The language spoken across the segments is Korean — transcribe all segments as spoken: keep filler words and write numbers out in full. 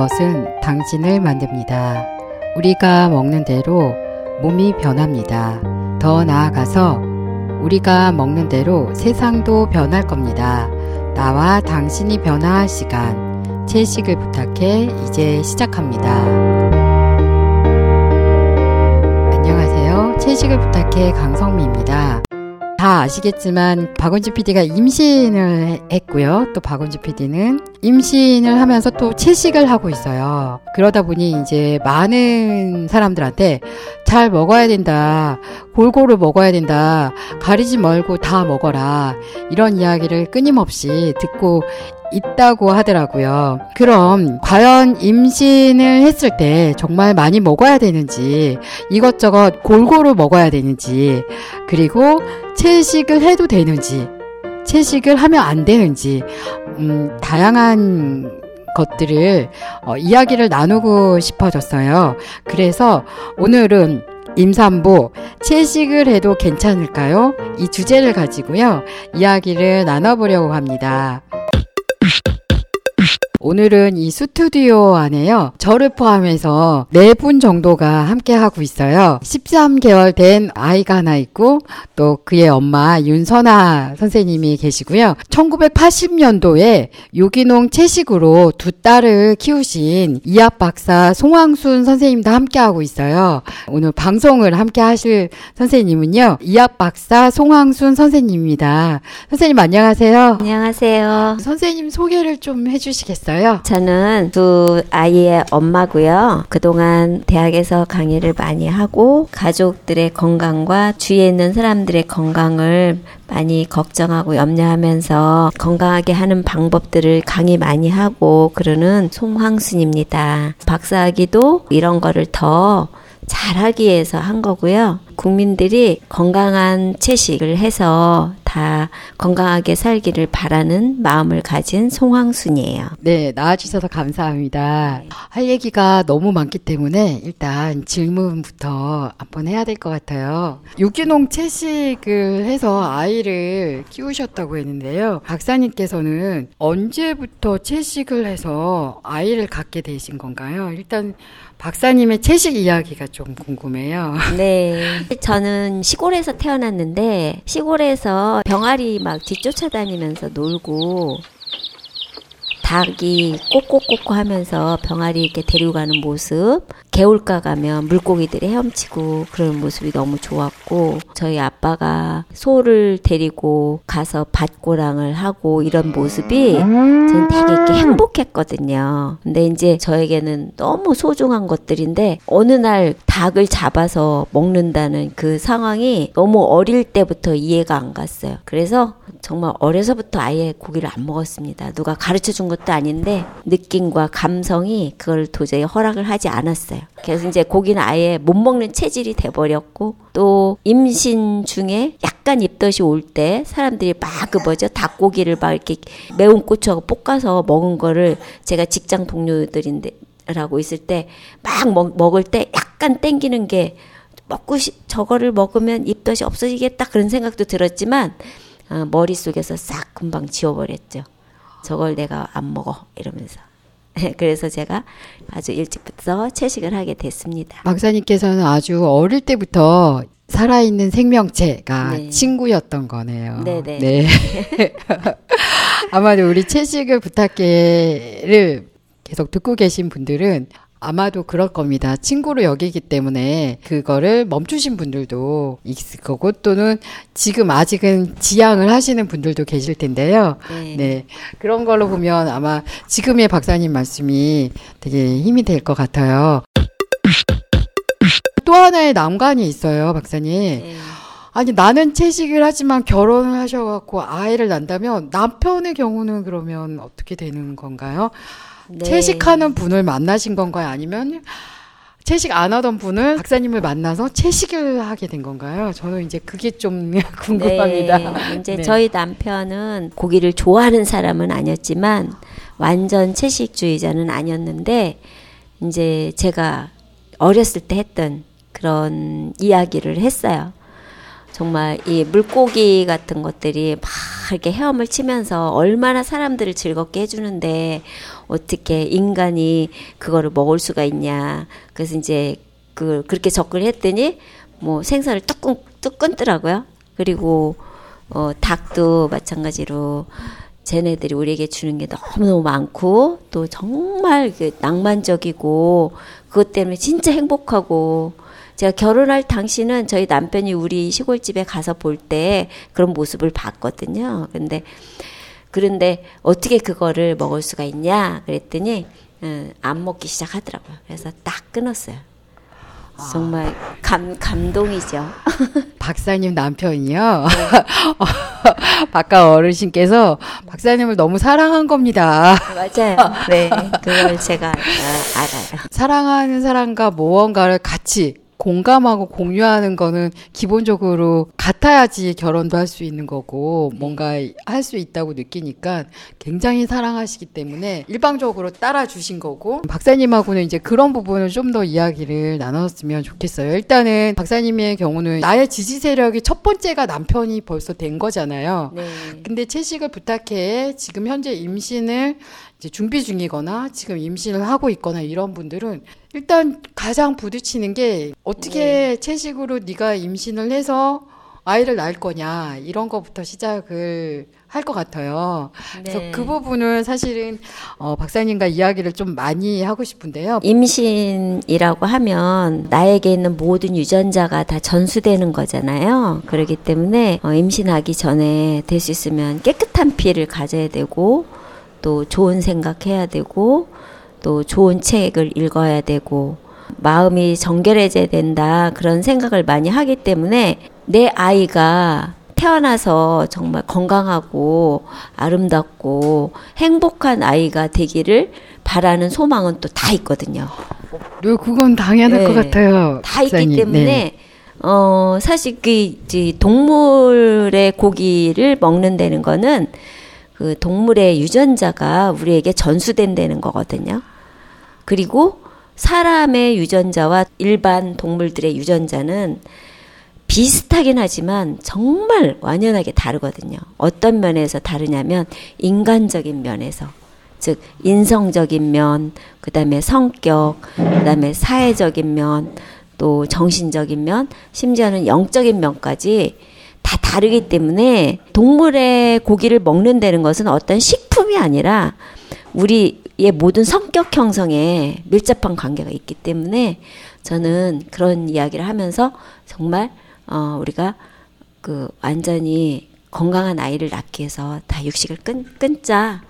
것은 당신을 만듭니다. 우리가 먹는 대로 몸이 변합니다. 더 나아가서 우리가 먹는 대로 세상도 변할 겁니다. 나와 당신이 변화할 시간, 채식을 부탁해 이제 시작합니다. 안녕하세요. 채식을 부탁해 강성미입니다. 다 아시겠지만 박원주 피디가 임신을 했고요. 또 박원주 피디는 임신을 하면서 또 채식을 하고 있어요. 그러다 보니 이제 많은 사람들한테 잘 먹어야 된다, 골고루 먹어야 된다, 가리지 말고 다 먹어라, 이런 이야기를 끊임없이 듣고 있다고 하더라고요. 그럼 과연 임신을 했을 때 정말 많이 먹어야 되는지, 이것저것 골고루 먹어야 되는지, 그리고 채식을 해도 되는지, 채식을 하면 안 되는지, 음, 다양한 것들을 어, 이야기를 나누고 싶어졌어요. 그래서 오늘은 임산부 채식을 해도 괜찮을까요? 이 주제를 가지고요, 이야기를 나눠보려고 합니다. 오늘은 이 스튜디오 안에요, 저를 포함해서 네 분 정도가 함께 하고 있어요. 십삼 개월 된 아이가 하나 있고, 또 그의 엄마 윤선아 선생님이 계시고요. 천구백팔십 년도에 유기농 채식으로 두 딸을 키우신 이학 박사 송황순 선생님도 함께 하고 있어요. 오늘 방송을 함께 하실 선생님은요, 이학 박사 송황순 선생님입니다. 선생님 안녕하세요. 안녕하세요. 선생님 소개를 좀 해주시겠어요? 저는 두 아이의 엄마고요. 그동안 대학에서 강의를 많이 하고 가족들의 건강과 주위에 있는 사람들의 건강을 많이 걱정하고 염려하면서 건강하게 하는 방법들을 강의 많이 하고 그러는 송황순입니다. 박사학위도 이런 거를 더 잘하기 위해서 한 거고요. 국민들이 건강한 채식을 해서 다 건강하게 살기를 바라는 마음을 가진 송황순이에요. 네, 나와주셔서 감사합니다. 네. 할 얘기가 너무 많기 때문에 일단 질문부터 한번 해야 될 것 같아요. 유기농 채식을 해서 아이를 키우셨다고 했는데요. 박사님께서는 언제부터 채식을 해서 아이를 갖게 되신 건가요? 일단 박사님의 채식 이야기가 좀 궁금해요. 네. 저는 시골에서 태어났는데 시골에서 병아리 막 뒤쫓아다니면서 놀고 닭이 꼬꼬꼬꼬 하면서 병아리 이렇게 데리고 가는 모습, 개울가 가면 물고기들이 헤엄치고 그런 모습이 너무 좋았고, 저희 아빠가 소를 데리고 가서 밭고랑을 하고 이런 모습이 저는 되게 이렇게 행복했거든요. 근데 이제 저에게는 너무 소중한 것들인데 어느 날 닭을 잡아서 먹는다는 그 상황이 너무 어릴 때부터 이해가 안 갔어요. 그래서 정말 어려서부터 아예 고기를 안 먹었습니다. 누가 가르쳐 준 것도 아닌데 느낌과 감성이 그걸 도저히 허락을 하지 않았어요. 그래서 이제 고기는 아예 못 먹는 체질이 돼버렸고, 또 임신 중에 약간 입덧이 올 때 사람들이 막 그 뭐죠, 닭고기를 막 이렇게 매운 고추하고 볶아서 먹은 거를 제가 직장 동료들인데 라고 있을 때 막 먹을 때 약간 땡기는 게, 먹고 시, 저거를 먹으면 입덧이 없어지겠다 그런 생각도 들었지만 어, 머릿속에서 싹 금방 지워버렸죠. 저걸 내가 안 먹어 이러면서. 그래서 제가 아주 일찍부터 채식을 하게 됐습니다. 박사님께서는 아주 어릴 때부터 살아있는 생명체가 네. 친구였던 거네요. 네네. 네. 아마도 우리 채식을 부탁해를 계속 듣고 계신 분들은 아마도 그럴 겁니다. 친구로 여기기 때문에 그거를 멈추신 분들도 있을 거고, 또는 지금 아직은 지향을 하시는 분들도 계실 텐데요. 네. 네. 그런 걸로 보면 아마 지금의 박사님 말씀이 되게 힘이 될 것 같아요. 또 하나의 난관이 있어요, 박사님. 네. 아니, 나는 채식을 하지만 결혼을 하셔갖고 아이를 낳는다면 남편의 경우는 그러면 어떻게 되는 건가요? 네. 채식하는 분을 만나신 건가요? 아니면 채식 안 하던 분을 박사님을 만나서 채식을 하게 된 건가요? 저는 이제 그게 좀 궁금합니다. 네. 이제 네. 저희 남편은 고기를 좋아하는 사람은 아니었지만 완전 채식주의자는 아니었는데, 이제 제가 어렸을 때 했던 그런 이야기를 했어요. 정말 이 물고기 같은 것들이 막 이렇게 헤엄을 치면서 얼마나 사람들을 즐겁게 해주는데 어떻게 인간이 그거를 먹을 수가 있냐. 그래서 이제 그 그렇게 접근을 했더니 뭐 생선을 뚝, 끊, 뚝 끊더라고요. 그리고 어, 닭도 마찬가지로 쟤네들이 우리에게 주는 게 너무너무 많고 또 정말 그 낭만적이고 그것 때문에 진짜 행복하고 제가 결혼할 당시는 저희 남편이 우리 시골집에 가서 볼 때 그런 모습을 봤거든요. 근데 그런데 어떻게 그거를 먹을 수가 있냐 그랬더니 음, 안 먹기 시작하더라고요. 그래서 딱 끊었어요. 정말 감, 감동이죠. 박사님 남편이요. 바깥 어르신께서 박사님을 너무 사랑한 겁니다. 맞아요. 네, 그걸 제가 아, 알아요. 사랑하는 사람과 무언가를 같이 공감하고 공유하는 거는 기본적으로 같아야지 결혼도 할 수 있는 거고 뭔가 할 수 있다고 느끼니까 굉장히 사랑하시기 때문에 일방적으로 따라주신 거고 박사님하고는 이제 그런 부분을 좀 더 이야기를 나눴으면 좋겠어요. 일단은 박사님의 경우는 나의 지지 세력이 첫 번째가 남편이 벌써 된 거잖아요. 네. 근데 채식을 부탁해 지금 현재 임신을 이제 준비 중이거나 지금 임신을 하고 있거나 이런 분들은 일단 가장 부딪히는 게 어떻게 네. 채식으로 네가 임신을 해서 아이를 낳을 거냐 이런 거부터 시작을 할 것 같아요. 네. 그래서 그 부분을 사실은 어, 박사님과 이야기를 좀 많이 하고 싶은데요. 임신이라고 하면 나에게 있는 모든 유전자가 다 전수되는 거잖아요. 그렇기 때문에 어, 임신하기 전에 될 수 있으면 깨끗한 피를 가져야 되고 또 좋은 생각해야 되고 또 좋은 책을 읽어야 되고 마음이 정결해져야 된다 그런 생각을 많이 하기 때문에 내 아이가 태어나서 정말 건강하고 아름답고 행복한 아이가 되기를 바라는 소망은 또 다 있거든요. 네, 그건 당연할 네, 것 같아요. 다 박사님. 있기 때문에 네. 어, 사실 그 이제 동물의 고기를 먹는다는 거는 그 동물의 유전자가 우리에게 전수된다는 거거든요. 그리고 사람의 유전자와 일반 동물들의 유전자는 비슷하긴 하지만 정말 완연하게 다르거든요. 어떤 면에서 다르냐면 인간적인 면에서, 즉 인성적인 면, 그 다음에 성격, 그 다음에 사회적인 면, 또 정신적인 면, 심지어는 영적인 면까지 다 다르기 때문에 동물의 고기를 먹는다는 것은 어떤 식품이 아니라 우리의 모든 성격 형성에 밀접한 관계가 있기 때문에 저는 그런 이야기를 하면서 정말 어, 우리가 그 완전히 건강한 아이를 낳기 위해서 다 육식을 끊, 끊자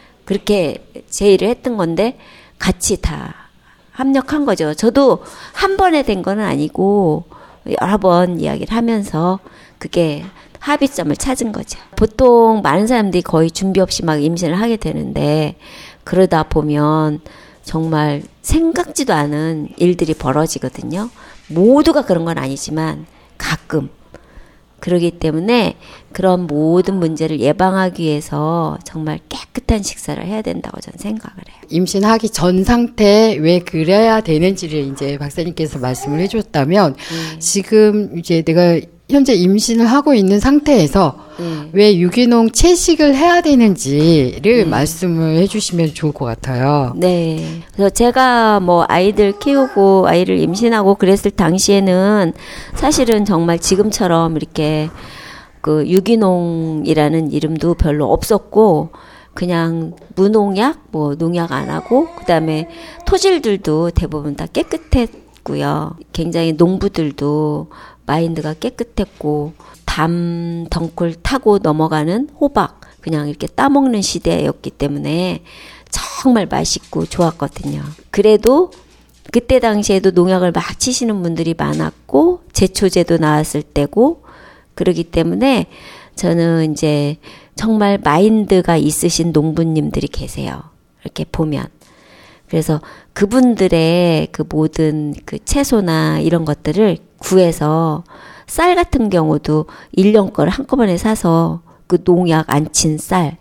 그렇게 제의를 했던 건데 같이 다 합력한 거죠. 저도 한 번에 된 건 아니고 여러 번 이야기를 하면서 그게 합의점을 찾은 거죠. 보통 많은 사람들이 거의 준비 없이 막 임신을 하게 되는데 그러다 보면 정말 생각지도 않은 일들이 벌어지거든요. 모두가 그런 건 아니지만 가끔. 그러기 때문에 그런 모든 문제를 예방하기 위해서 정말 깨끗한 식사를 해야 된다고 저는 생각을 해요. 임신하기 전 상태 왜 그래야 되는지를 이제 박사님께서 말씀을 해줬다면 음. 지금 이제 내가 현재 임신을 하고 있는 상태에서 음. 왜 유기농 채식을 해야 되는지를 음. 말씀을 해주시면 좋을 것 같아요. 네. 그래서 제가 뭐 아이들 키우고 아이를 임신하고 그랬을 당시에는 사실은 정말 지금처럼 이렇게 그 유기농이라는 이름도 별로 없었고 그냥 무농약, 뭐 농약 안 하고 그다음에 토질들도 대부분 다 깨끗했고요. 굉장히 농부들도 마인드가 깨끗했고 담 덩굴 타고 넘어가는 호박 그냥 이렇게 따먹는 시대였기 때문에 정말 맛있고 좋았거든요. 그래도 그때 당시에도 농약을 막 치시는 분들이 많았고 제초제도 나왔을 때고 그러기 때문에 저는 이제 정말 마인드가 있으신 농부님들이 계세요. 이렇게 보면. 그래서 그분들의 그 모든 그 채소나 이런 것들을 구해서 쌀 같은 경우도 일 년 거를 한꺼번에 사서 그 농약 안 친 쌀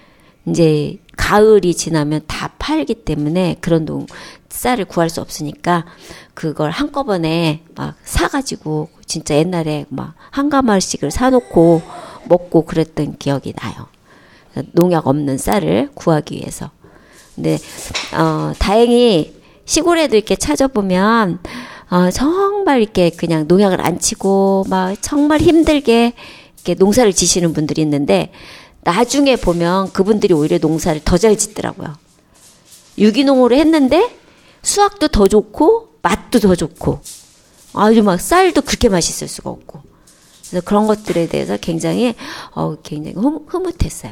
이제 가을이 지나면 다 팔기 때문에 그런 농 쌀을 구할 수 없으니까 그걸 한꺼번에 막 사가지고 진짜 옛날에 막 한 가마씩을 사놓고 먹고 그랬던 기억이 나요. 농약 없는 쌀을 구하기 위해서. 근데 어, 다행히 시골에도 이렇게 찾아보면 어, 정말 이렇게 그냥 농약을 안 치고 막 정말 힘들게 이렇게 농사를 지시는 분들이 있는데 나중에 보면 그분들이 오히려 농사를 더 잘 짓더라고요. 유기농으로 했는데 수확도 더 좋고 맛도 더 좋고 아주 막 쌀도 그렇게 맛있을 수가 없고 그래서 그런 것들에 대해서 굉장히 어, 굉장히 흐, 흐뭇했어요.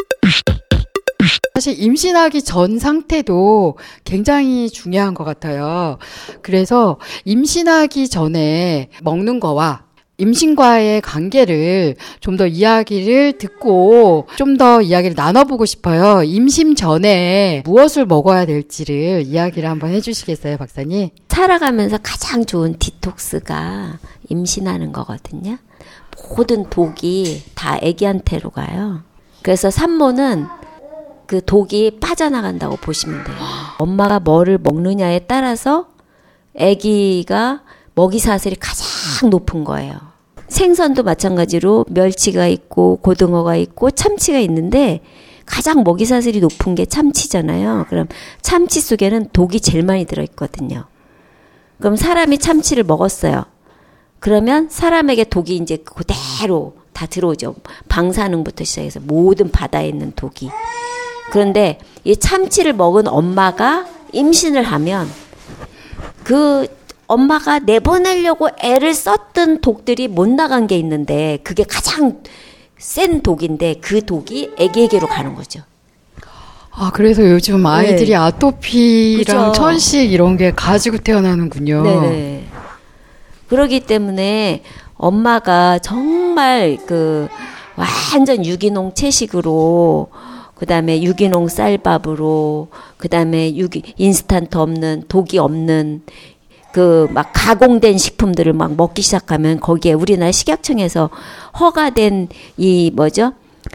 사실 임신하기 전 상태도 굉장히 중요한 것 같아요. 그래서 임신하기 전에 먹는 거와 임신과의 관계를 좀 더 이야기를 듣고 좀 더 이야기를 나눠보고 싶어요. 임신 전에 무엇을 먹어야 될지를 이야기를 한번 해주시겠어요, 박사님? 살아가면서 가장 좋은 디톡스가 임신하는 거거든요. 모든 독이 다 아기한테로 가요. 그래서 산모는 그 독이 빠져나간다고 보시면 돼요. 엄마가 뭐를 먹느냐에 따라서 아기가 먹이 사슬이 가장 높은 거예요. 생선도 마찬가지로 멸치가 있고 고등어가 있고 참치가 있는데 가장 먹이 사슬이 높은 게 참치잖아요. 그럼 참치 속에는 독이 제일 많이 들어있거든요. 그럼 사람이 참치를 먹었어요. 그러면 사람에게 독이 이제 그대로 다 들어오죠. 방사능부터 시작해서 모든 바다에 있는 독이. 그런데 이 참치를 먹은 엄마가 임신을 하면 그 엄마가 내보내려고 애를 썼던 독들이 못 나간 게 있는데 그게 가장 센 독인데 그 독이 아기에게로 가는 거죠. 아, 그래서 요즘 아이들이 네. 아토피랑 그쵸? 천식 이런 게 가지고 태어나는군요. 네. 그러기 때문에 엄마가 정말 그 완전 유기농 채식으로 그 다음에 유기농 쌀밥으로 그 다음에 유기 인스턴트 없는 독이 없는 그 막 가공된 식품들을 막 먹기 시작하면 거기에 우리나라 식약청에서 허가된 이 뭐죠?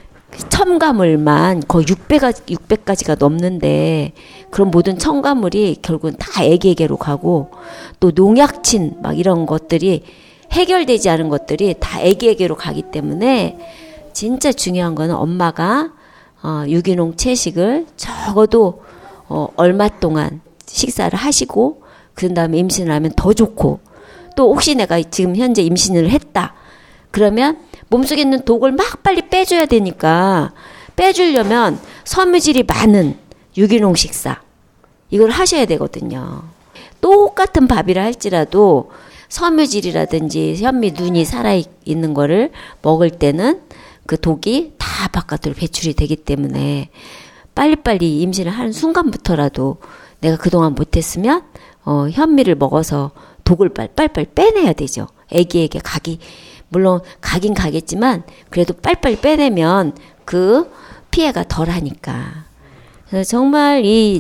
첨가물만 거의 육백 가지가 넘는데 그런 모든 첨가물이 결국은 다 아기에게로 가고 또 농약친 막 이런 것들이 해결되지 않은 것들이 다 아기에게로 가기 때문에 진짜 중요한 거는 엄마가 어, 유기농 채식을 적어도 어, 얼마 동안 식사를 하시고 그 다음에 임신을 하면 더 좋고 또 혹시 내가 지금 현재 임신을 했다 그러면 몸속에 있는 독을 막 빨리 빼줘야 되니까 빼주려면 섬유질이 많은 유기농 식사 이걸 하셔야 되거든요. 똑같은 밥이라 할지라도 섬유질이라든지 현미, 눈이 살아있는 거를 먹을 때는 그 독이 다 바깥으로 배출이 되기 때문에 빨리빨리 임신을 하는 순간부터라도 내가 그동안 못했으면 어, 현미를 먹어서 독을 빨리빨리 빼내야 되죠. 아기에게 각이 물론 가긴 가겠지만 그래도 빨리빨리 빼내면 그 피해가 덜하니까. 그래서 정말 이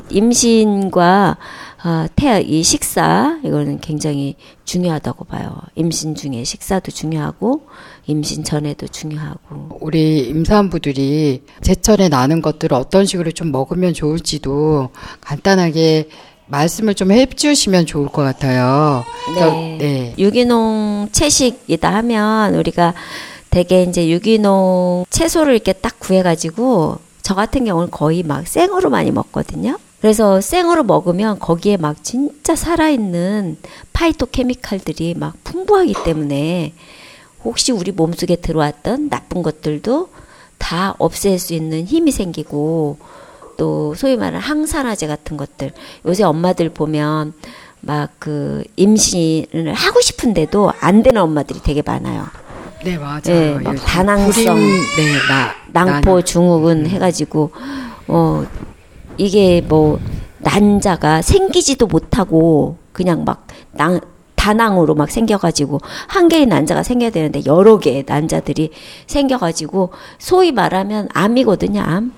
임신과 어, 태아 이 식사 이거는 굉장히 중요하다고 봐요. 임신 중에 식사도 중요하고 임신 전에도 중요하고. 우리 임산부들이 제철에 나는 것들을 어떤 식으로 좀 먹으면 좋을지도 간단하게 말씀을 좀 해주시면 좋을 것 같아요. 네. 네. 유기농 채식이다 하면 우리가 되게 이제 유기농 채소를 이렇게 딱 구해가지고 저 같은 경우는 거의 막 생으로 많이 먹거든요. 그래서 생으로 먹으면 거기에 막 진짜 살아있는 파이토케미칼들이 막 풍부하기 때문에 혹시 우리 몸속에 들어왔던 나쁜 것들도 다 없앨 수 있는 힘이 생기고 또 소위 말하는 항산화제 같은 것들 요새 엄마들 보면 막 그 임신을 하고 싶은데도 안 되는 엄마들이 되게 많아요. 네, 맞아요. 네, 막 다낭성, 네, 나, 낭포 증후군 해가지고 어 이게 뭐 난자가 생기지도 못하고 그냥 막 낭, 다낭으로 막 생겨가지고 한 개의 난자가 생겨야 되는데 여러 개의 난자들이 생겨가지고 소위 말하면 암이거든요, 암.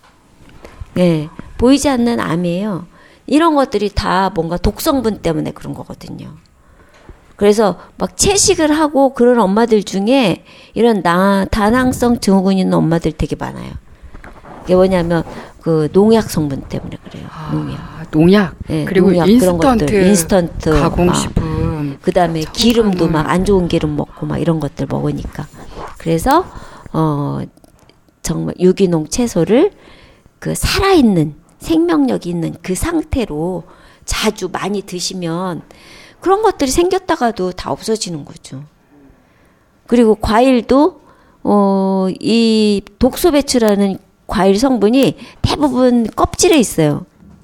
네, 보이지 않는 암이에요. 이런 것들이 다 뭔가 독성분 때문에 그런 거거든요. 그래서 막 채식을 하고 그런 엄마들 중에 이런 나, 다낭성 증후군 있는 엄마들 되게 많아요. 이게 뭐냐면 그 농약 성분 때문에 그래요. 아, 농약. 농약. 네, 그리고 농약 인스턴트, 인스턴트 가공식품. 그다음에 기름도 막 안 좋은 기름 먹고 막 이런 것들 먹으니까. 그래서 어 정말 유기농 채소를 그 살아있는 생명력 있는 그 상태로 자주 많이 드시면 그런 것들이 생겼다가도 다 없어지는 거죠. 그리고 과일도 어, 이 독소 배출하는 과일 성분이 대부분 껍질에 있어요.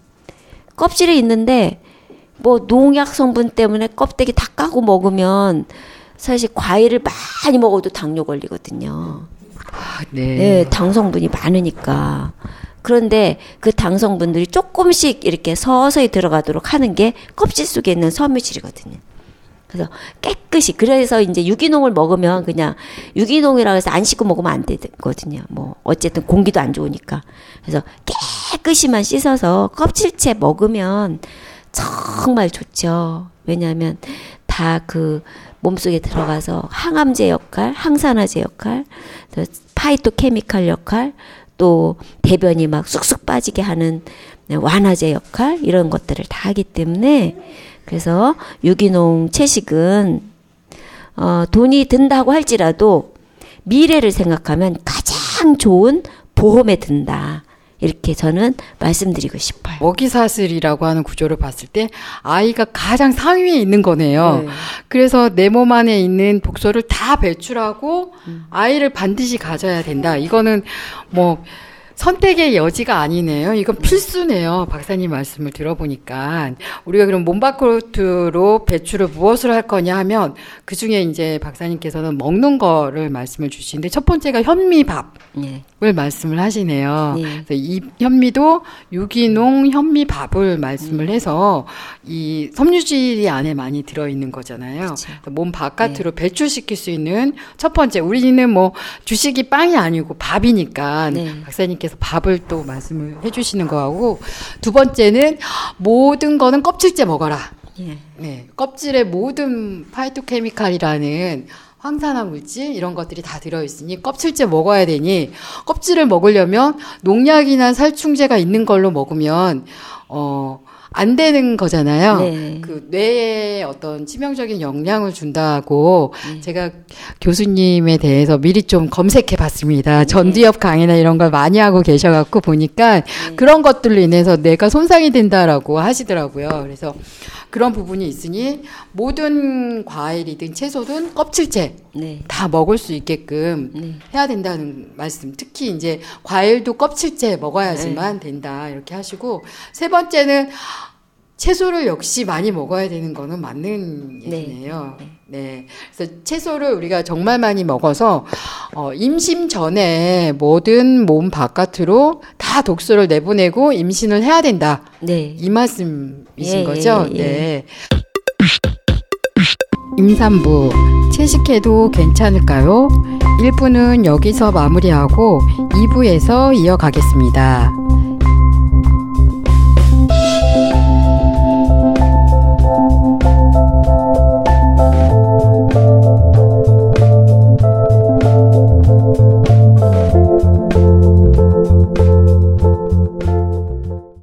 껍질에 있는데 뭐 농약 성분 때문에 껍데기 다 까고 먹으면 사실 과일을 많이 먹어도 당뇨 걸리거든요. 아, 네. 네, 당 성분이 많으니까. 그런데 그 당 성분들이 조금씩 이렇게 서서히 들어가도록 하는 게 껍질 속에 있는 섬유질이거든요. 그래서 깨끗이, 그래서 이제 유기농을 먹으면 그냥 유기농이라고 해서 안 씻고 먹으면 안 되거든요. 뭐 어쨌든 공기도 안 좋으니까. 그래서 깨끗이만 씻어서 껍질째 먹으면 정말 좋죠. 왜냐하면 다 그 몸속에 들어가서 항암제 역할, 항산화제 역할, 파이토케미칼 역할, 또 대변이 막 쑥쑥 빠지게 하는 완화제 역할, 이런 것들을 다 하기 때문에, 그래서 유기농 채식은 어, 돈이 든다고 할지라도 미래를 생각하면 가장 좋은 보험에 든다. 이렇게 저는 말씀드리고 싶어요. 먹이사슬이라고 하는 구조를 봤을 때 아이가 가장 상위에 있는 거네요. 네. 그래서 내 몸 안에 있는 독소를 다 배출하고 음. 아이를 반드시 가져야 된다. 이거는 뭐 선택의 여지가 아니네요. 이건 필수네요. 박사님 말씀을 들어보니까. 우리가 그럼 몸 밖으로 배출을 무엇을 할 거냐 하면 그중에 이제 박사님께서는 먹는 거를 말씀을 주시는데 첫 번째가 현미밥을 네. 말씀을 하시네요. 네. 그래서 이 현미도 유기농 현미밥을 말씀을 해서 이 섬유질이 안에 많이 들어있는 거잖아요. 그렇죠. 몸 바깥으로 네. 배출시킬 수 있는 첫 번째, 우리는 뭐 주식이 빵이 아니고 밥이니까 네. 박사님께서 밥을 또 말씀을 해주시는 거하고, 두 번째는 모든 거는 껍질째 먹어라. 예. 네, 껍질에 모든 파이토케미칼이라는 황산화 물질 이런 것들이 다 들어있으니 껍질째 먹어야 되니, 껍질을 먹으려면 농약이나 살충제가 있는 걸로 먹으면 어. 안 되는 거잖아요. 네. 그 뇌에 어떤 치명적인 영향을 준다고 네. 제가 교수님에 대해서 미리 좀 검색해 봤습니다. 네. 전두엽 강의나 이런 걸 많이 하고 계셔갖고 보니까 네. 그런 것들로 인해서 뇌가 손상이 된다라고 하시더라고요. 그래서 그런 부분이 있으니 모든 과일이든 채소든 껍질째 네. 다 먹을 수 있게끔 네. 해야 된다는 말씀. 특히 이제 과일도 껍질째 먹어야지만 네. 된다 이렇게 하시고, 세 번째는 채소를 역시 많이 먹어야 되는 거는 맞는 얘기네요. 네. 네. 그래서 채소를 우리가 정말 많이 먹어서 어, 임신 전에 모든 몸 바깥으로 다 독소를 내보내고 임신을 해야 된다. 네. 이 말씀이신 예, 거죠? 예, 예. 네. 임산부 채식해도 괜찮을까요? 일 부는 여기서 마무리하고 이 부에서 이어가겠습니다.